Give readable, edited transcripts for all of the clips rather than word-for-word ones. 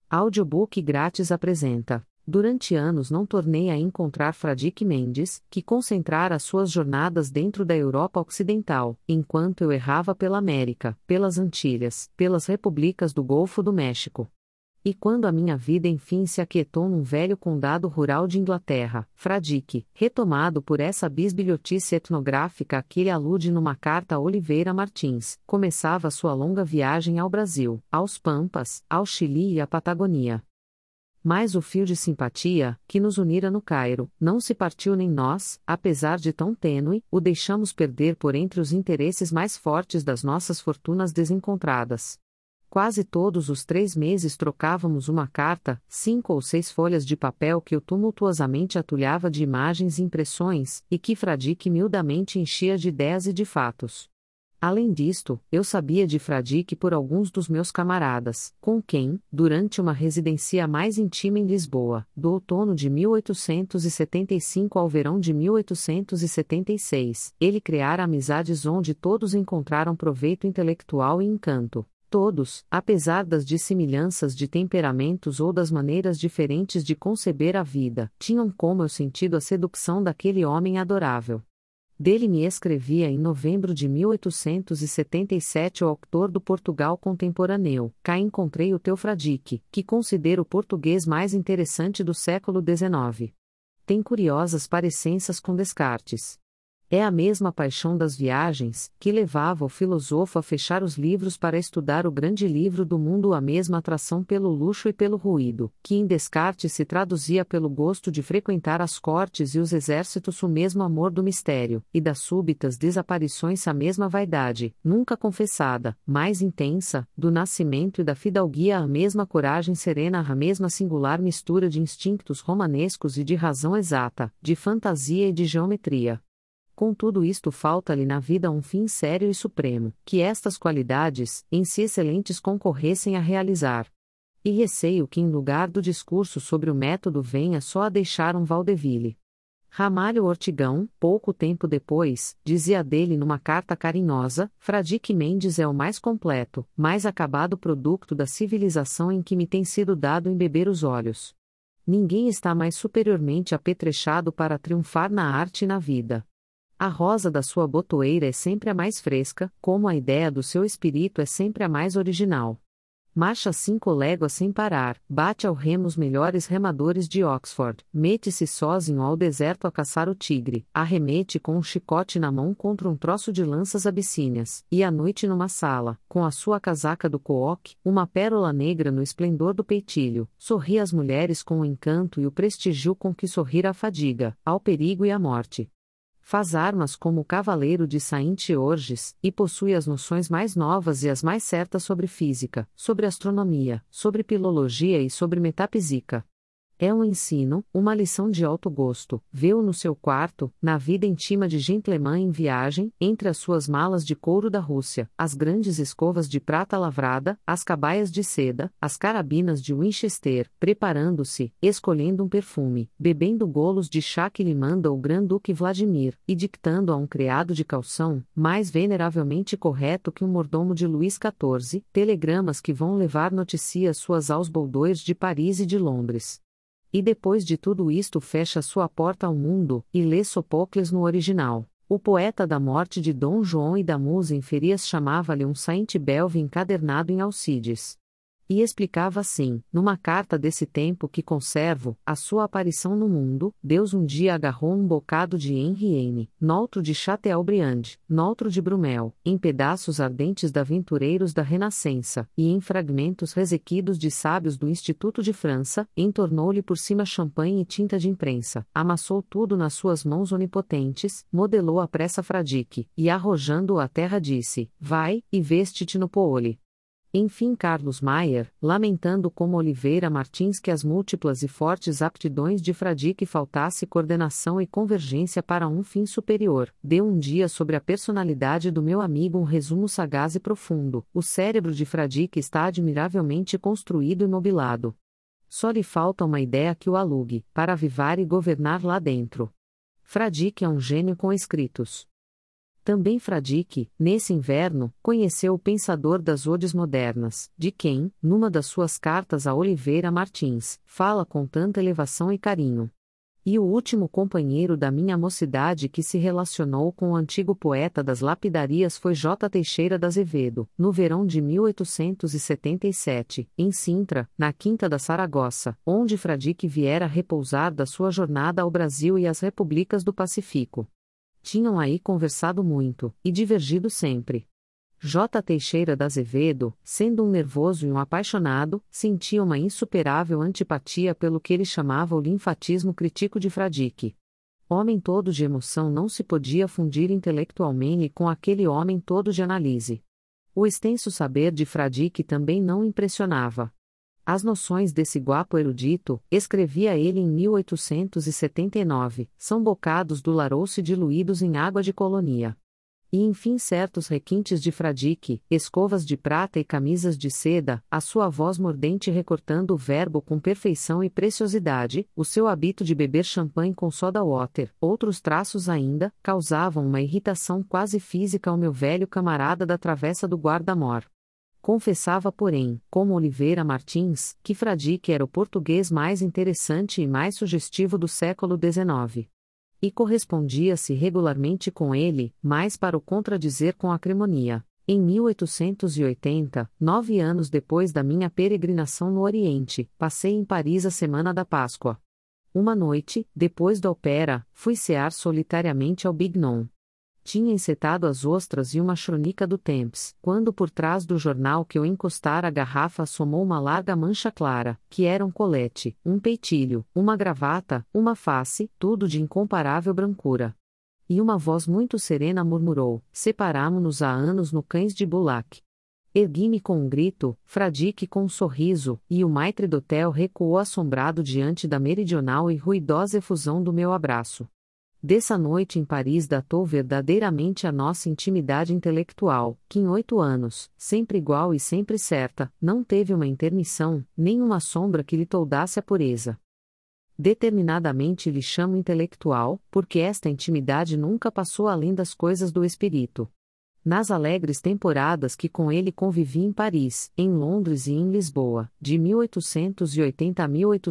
Audiobook grátis apresenta. Durante anos não tornei a encontrar Fradique Mendes, que concentrara suas jornadas dentro da Europa Ocidental, enquanto eu errava pela América, pelas Antilhas, pelas repúblicas do Golfo do México. E quando a minha vida enfim se aquietou num velho condado rural de Inglaterra, Fradique, retomado por essa bisbilhotice etnográfica a que ele alude numa carta a Oliveira Martins, começava sua longa viagem ao Brasil, aos Pampas, ao Chile e à Patagônia. Mas o fio de simpatia, que nos unira no Cairo, não se partiu nem nós, apesar de tão tênue, o deixamos perder por entre os interesses mais fortes das nossas fortunas desencontradas. Quase todos os 3 meses trocávamos uma carta, 5 ou 6 folhas de papel que eu tumultuosamente atulhava de imagens e impressões, e que Fradique miudamente enchia de ideias e de fatos. Além disto, eu sabia de Fradique por alguns dos meus camaradas, com quem, durante uma residência mais íntima em Lisboa, do outono de 1875 ao verão de 1876, ele criara amizades onde todos encontraram proveito intelectual e encanto. Todos, apesar das dissemelhanças de temperamentos ou das maneiras diferentes de conceber a vida, tinham como eu sentido a sedução daquele homem adorável. Dele me escrevia em novembro de 1877 o autor do Portugal contemporâneo: cá encontrei o teu Fradique, que considero o português mais interessante do século XIX. Tem curiosas parecenças com Descartes. É a mesma paixão das viagens, que levava o filósofo a fechar os livros para estudar o grande livro do mundo, a mesma atração pelo luxo e pelo ruído, que em Descartes se traduzia pelo gosto de frequentar as cortes e os exércitos, o mesmo amor do mistério, e das súbitas desaparições, a mesma vaidade, nunca confessada, mais intensa, do nascimento e da fidalguia, a mesma coragem serena, a mesma singular mistura de instintos romanescos e de razão exata, de fantasia e de geometria. Com tudo isto falta-lhe na vida um fim sério e supremo, que estas qualidades, em si excelentes, concorressem a realizar. E receio que em lugar do discurso sobre o método venha só a deixar um vaudeville. Ramalho Ortigão, pouco tempo depois, dizia dele numa carta carinhosa: Fradique Mendes é o mais completo, mais acabado produto da civilização em que me tem sido dado embeber os olhos. Ninguém está mais superiormente apetrechado para triunfar na arte e na vida. A rosa da sua botoeira é sempre a mais fresca, como a ideia do seu espírito é sempre a mais original. Marcha 5 léguas sem parar, bate ao remo os melhores remadores de Oxford, mete-se sozinho ao deserto a caçar o tigre, arremete com um chicote na mão contra um troço de lanças abissínias, e à noite numa sala, com a sua casaca do cooque, uma pérola negra no esplendor do peitilho, sorri às mulheres com o encanto e o prestígio com que sorrir à fadiga, ao perigo e à morte. Faz armas como o cavaleiro de Saint-Georges, e possui as noções mais novas e as mais certas sobre física, sobre astronomia, sobre filologia e sobre metafísica. É um ensino, uma lição de alto gosto, vê-o no seu quarto, na vida íntima de gentleman em viagem, entre as suas malas de couro da Rússia, as grandes escovas de prata lavrada, as cabaias de seda, as carabinas de Winchester, preparando-se, escolhendo um perfume, bebendo golos de chá que lhe manda o Grand-Duque Vladimir, e dictando a um criado de calção, mais veneravelmente correto que um mordomo de Luís XIV, telegramas que vão levar notícias suas aos Boldões de Paris e de Londres. E depois de tudo isto fecha sua porta ao mundo, e lê Sófocles no original. O poeta da morte de Dom João e da musa em Ferias chamava-lhe um Saint-Belve encadernado em Alcides. E explicava assim, numa carta desse tempo que conservo, a sua aparição no mundo: Deus um dia agarrou um bocado de Henri Heine, noutro de Chateaubriand, noutro de Brumel, em pedaços ardentes de aventureiros da Renascença, e em fragmentos resequidos de sábios do Instituto de França, entornou-lhe por cima champanhe e tinta de imprensa, amassou tudo nas suas mãos onipotentes, modelou à pressa Fradique, e arrojando-o à terra disse: vai, e veste-te no poole. Enfim, Carlos Maier, lamentando como Oliveira Martins que as múltiplas e fortes aptidões de Fradique faltasse coordenação e convergência para um fim superior, deu um dia sobre a personalidade do meu amigo um resumo sagaz e profundo: o cérebro de Fradique está admiravelmente construído e mobilado. Só lhe falta uma ideia que o alugue, para avivar e governar lá dentro. Fradique é um gênio com escritos. Também Fradique, nesse inverno, conheceu o pensador das odes modernas, de quem, numa das suas cartas a Oliveira Martins, fala com tanta elevação e carinho. E o último companheiro da minha mocidade que se relacionou com o antigo poeta das lapidarias foi J. Teixeira de Azevedo, no verão de 1877, em Sintra, na Quinta da Saragossa, onde Fradique viera repousar da sua jornada ao Brasil e às repúblicas do Pacífico. Tinham aí conversado muito, e divergido sempre. J. Teixeira de Azevedo, sendo um nervoso e um apaixonado, sentia uma insuperável antipatia pelo que ele chamava o linfatismo crítico de Fradique. Homem todo de emoção não se podia fundir intelectualmente com aquele homem todo de análise. O extenso saber de Fradique também não impressionava. As noções desse guapo erudito, escrevia ele em 1879, são bocados do Larousse diluídos em água de colonia. E enfim certos requintes de Fradique, escovas de prata e camisas de seda, a sua voz mordente recortando o verbo com perfeição e preciosidade, o seu hábito de beber champanhe com soda water, outros traços ainda, causavam uma irritação quase física ao meu velho camarada da travessa do Guarda-Mor. Confessava, porém, como Oliveira Martins, que Fradique era o português mais interessante e mais sugestivo do século XIX. E correspondia-se regularmente com ele, mais para o contradizer com acrimonia. Em 1880, 9 anos depois da minha peregrinação no Oriente, passei em Paris a semana da Páscoa. Uma noite, depois da ópera, fui cear solitariamente ao Bignon. Tinha encetado as ostras e uma chronica do Temps, quando por trás do jornal que eu encostara a garrafa assomou uma larga mancha clara, que era um colete, um peitilho, uma gravata, uma face, tudo de incomparável brancura. E uma voz muito serena murmurou: separámo-nos há anos no Cães de Bulak. Ergui-me com um grito, Fradique com um sorriso, e o maitre do hotel recuou assombrado diante da meridional e ruidosa efusão do meu abraço. Dessa noite em Paris datou verdadeiramente a nossa intimidade intelectual, que em 8 anos, sempre igual e sempre certa, não teve uma intermissão, nem uma sombra que lhe toldasse a pureza. Determinadamente lhe chamo intelectual, porque esta intimidade nunca passou além das coisas do espírito. Nas alegres temporadas que com ele convivi em Paris, em Londres e em Lisboa, de 1880 a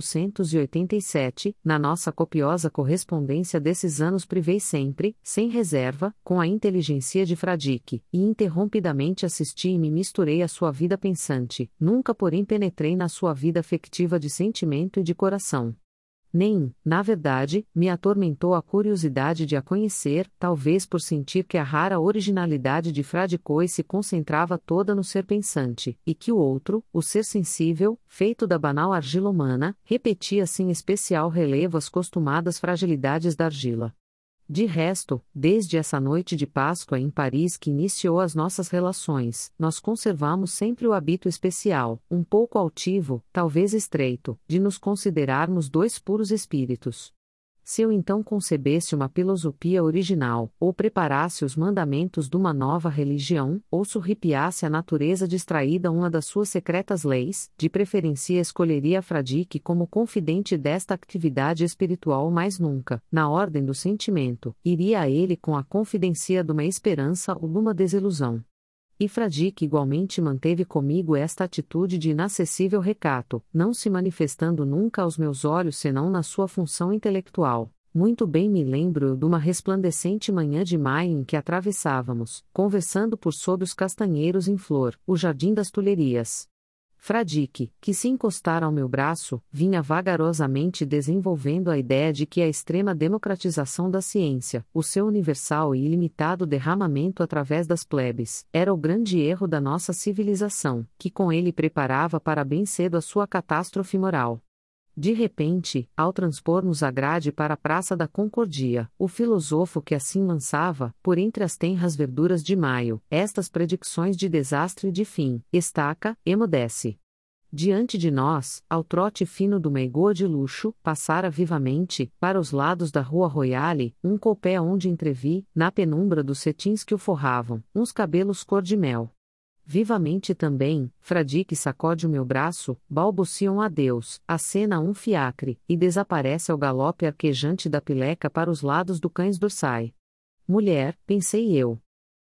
1887, na nossa copiosa correspondência desses anos privei sempre, sem reserva, com a inteligência de Fradique, e interrompidamente assisti e me misturei à sua vida pensante, nunca porém penetrei na sua vida afectiva de sentimento e de coração. Nem, na verdade, me atormentou a curiosidade de a conhecer, talvez por sentir que a rara originalidade de Fradique se concentrava toda no ser pensante, e que o outro, o ser sensível, feito da banal argila humana, repetia sem especial relevo as costumadas fragilidades da argila. De resto, desde essa noite de Páscoa em Paris que iniciou as nossas relações, nós conservamos sempre o hábito especial, um pouco altivo, talvez estreito, de nos considerarmos dois puros espíritos. Se eu então concebesse uma filosofia original, ou preparasse os mandamentos de uma nova religião, ou surripiasse a natureza distraída uma das suas secretas leis, de preferência escolheria Fradique como confidente desta atividade espiritual mais nunca, na ordem do sentimento, iria a ele com a confidência de uma esperança ou de uma desilusão. E Fradique igualmente manteve comigo esta atitude de inacessível recato, não se manifestando nunca aos meus olhos senão na sua função intelectual. Muito bem me lembro de uma resplandecente manhã de maio em que atravessávamos, conversando por sob os castanheiros em flor, o Jardim das Tulherias. Fradique, que se encostara ao meu braço, vinha vagarosamente desenvolvendo a ideia de que a extrema democratização da ciência, o seu universal e ilimitado derramamento através das plebes, era o grande erro da nossa civilização, que com ele preparava para bem cedo a sua catástrofe moral. De repente, ao transpor-nos a grade para a Praça da Concórdia, o filósofo que assim lançava, por entre as tenras verduras de maio, estas predicções de desastre e de fim, estaca, emudece. Diante de nós, ao trote fino do meigoa de luxo, passara vivamente, para os lados da Rua Royale, um coupé onde entrevi, na penumbra dos cetins que o forravam, uns cabelos cor-de-mel. Vivamente também, Fradique sacode o meu braço, balbucia um adeus, acena um fiacre, e desaparece ao galope arquejante da pileca para os lados do Cães d'Orsay. Mulher, pensei eu,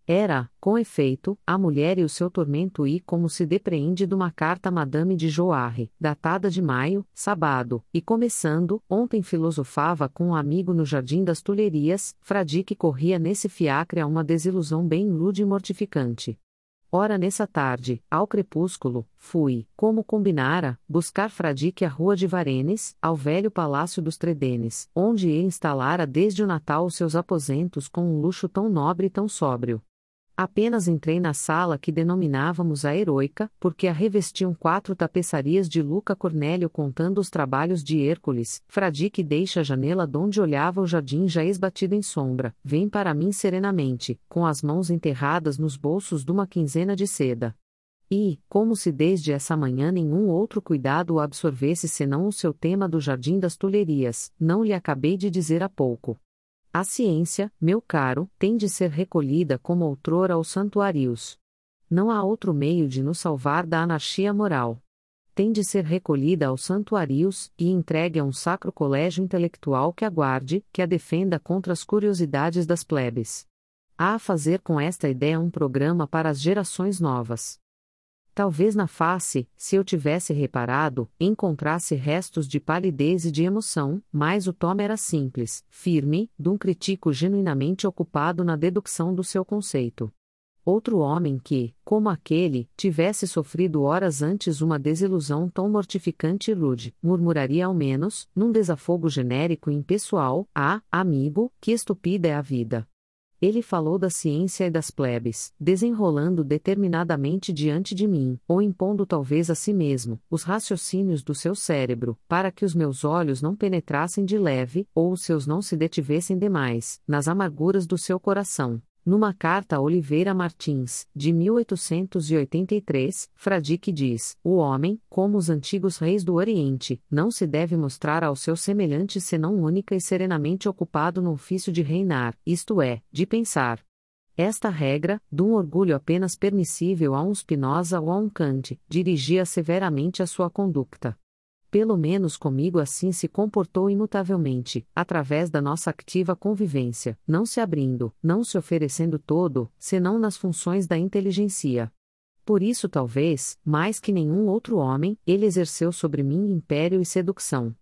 Era, com efeito, a mulher e o seu tormento e como se depreende de uma carta a Madame de Joarre, datada de maio, sábado, e começando, ontem filosofava com um amigo no Jardim das Tulherias, Fradique corria nesse fiacre a uma desilusão bem lúde e mortificante. Ora nessa tarde, ao crepúsculo, fui, como combinara, buscar Fradique à rua de Varenes, ao velho palácio dos Tredenes, onde ele instalara desde o Natal os seus aposentos com um luxo tão nobre e tão sóbrio. Apenas entrei na sala que denominávamos a Heroica, porque a revestiam 4 tapeçarias de Luca Cornélio contando os trabalhos de Hércules. Fradique deixa a janela donde olhava o jardim já esbatido em sombra, vem para mim serenamente, com as mãos enterradas nos bolsos de uma quinzena de seda. E, como se desde essa manhã nenhum outro cuidado o absorvesse senão o seu tema do Jardim das Tulherias, não lhe acabei de dizer há pouco. A ciência, meu caro, tem de ser recolhida como outrora aos santuários. Não há outro meio de nos salvar da anarquia moral. Tem de ser recolhida aos santuários e entregue a um sacro colégio intelectual que a guarde, que a defenda contra as curiosidades das plebes. Há a fazer com esta ideia um programa para as gerações novas. Talvez na face, se eu tivesse reparado, encontrasse restos de palidez e de emoção, mas o tom era simples, firme, de um crítico genuinamente ocupado na dedução do seu conceito. Outro homem que, como aquele, tivesse sofrido horas antes uma desilusão tão mortificante e rude, murmuraria ao menos, num desafogo genérico e impessoal: ah, amigo, que estúpida é a vida! Ele falou da ciência e das plebes, desenrolando determinadamente diante de mim, ou impondo talvez a si mesmo, os raciocínios do seu cérebro, para que os meus olhos não penetrassem de leve, ou os seus não se detivessem demais, nas amarguras do seu coração. Numa carta a Oliveira Martins, de 1883, Fradique diz: o homem, como os antigos reis do Oriente, não se deve mostrar aos seus semelhantes senão única e serenamente ocupado no ofício de reinar, isto é, de pensar. Esta regra, de um orgulho apenas permissível a um Spinoza ou a um Kant, dirigia severamente a sua conduta. Pelo menos comigo assim se comportou imutavelmente, através da nossa ativa convivência, não se abrindo, não se oferecendo todo, senão nas funções da inteligência. Por isso talvez, mais que nenhum outro homem, ele exerceu sobre mim império e sedução.